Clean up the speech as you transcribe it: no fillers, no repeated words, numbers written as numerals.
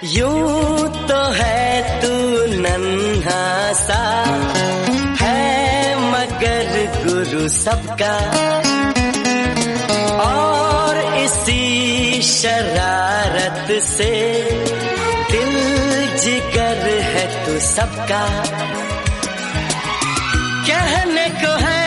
यूं तो है तू नन्हा सा है मगर गुरु सबका, और इसी शरारत से दिल जिगर है तू सबका। कहने को है